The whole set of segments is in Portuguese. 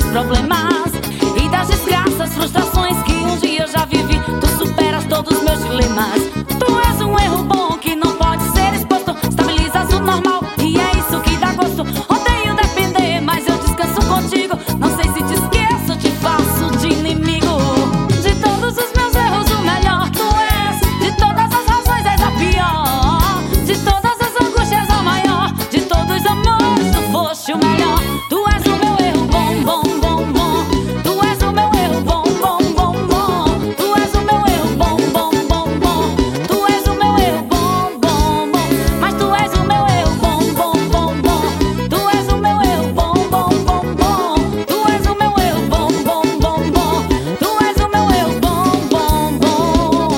problemas e das desgraças, frustrações que um dia já vivi. Tu superas todos os meus dilemas. Tu és um erro bom que não pode ser exposto. Estabilizas o normal e é isso que dá gosto. Odeio depender, mas eu descanso contigo. Não sei se te esqueço, te faço de inimigo. De todos os meus erros o melhor tu és. De todas as razões és a pior. De todas as angústias a maior. De todos os amores tu foste o melhor. Tu és o meu erro bom, bom, bom, bom. Tu és o meu erro bom, bom, bom, bom. Tu és o meu erro bom, bom, bom, bom. Tu és o meu erro bom, bom, bom. Mas tu és o meu erro bom, bom, bom, bom. Tu és o meu erro bom, bom, bom, bom. Tu és o meu erro bom, bom, bom, bom. Tu és o meu erro bom, bom, bom.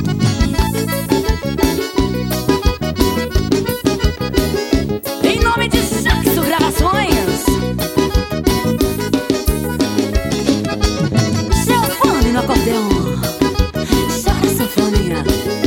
Em nome de Saxo Gravações, seu fone no acordeão, chora sanfoninha.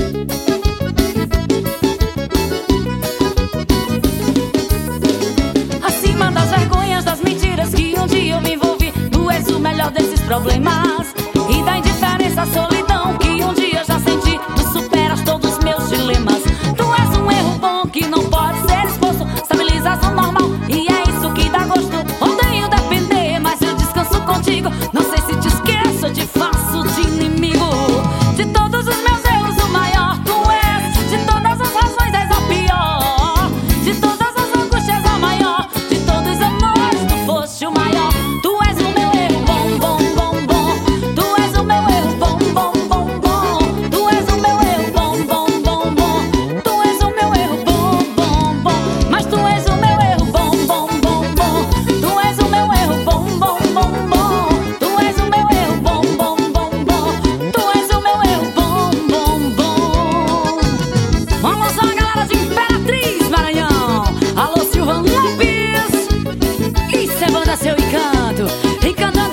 Acima das vergonhas, das mentiras que um dia eu me envolvi, tu és o melhor desses problemas e da indiferença, a solidão que um dia já senti. Tu superas todos os meus dilemas. Tu és um erro bom que não pode ser exposto. Estabilizas o normal e é isso que dá gosto. Odeio depender, mas eu descanso contigo. Não sei se te esqueço, eu te faço de inimigo. De todos os meus erros o maior tu és. De todas as razões és a pior. De todas as angústias a maior. De todos os amores tu foste o maior. Tu és o meu erro bom, bom, bom, bom. Tu és o meu erro bom, bom, bom, bom. Tu és o meu erro bom, bom, bom, bom. Tu és o meu erro bom, bom, bom. Mas tu és o meu erro bom, bom, bom, bom. Tu és o meu erro bom, bom, bom, bom. Tu és o meu erro bom, bom, bom, bom. Tu és o meu erro bom, bom, bom. Vamos lá, galera de Imperatriz, Maranhão. Alô, Silvan Lopes. Isso é banda Seu Encanto. Encantando